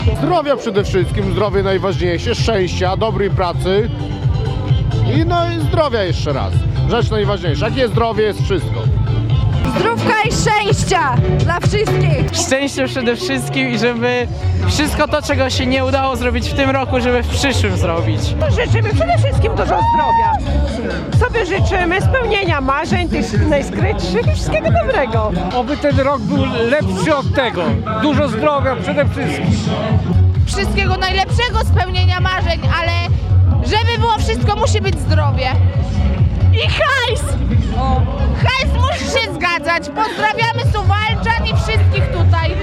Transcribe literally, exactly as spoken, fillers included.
Zdrowia przede wszystkim, zdrowie najważniejsze, szczęścia, dobrej pracy i no i zdrowia jeszcze raz. Rzecz najważniejsza. Jak jest zdrowie, jest wszystko. Zdrówka i szczęścia dla wszystkich. Szczęście przede wszystkim i żeby wszystko to, czego się nie udało zrobić w tym roku, żeby w przyszłym zrobić. Życzymy przede wszystkim dużo zdrowia. Sobie życzymy spełnienia marzeń, tych najskrytszych i wszystkiego dobrego. Oby ten rok był lepszy od tego. Dużo zdrowia przede wszystkim. Wszystkiego najlepszego, spełnienia marzeń, ale żeby było wszystko, musi być zdrowie. I hajs! Hajs musi się zgadzać. Pozdrawiamy Suwałczan i wszystkich tutaj.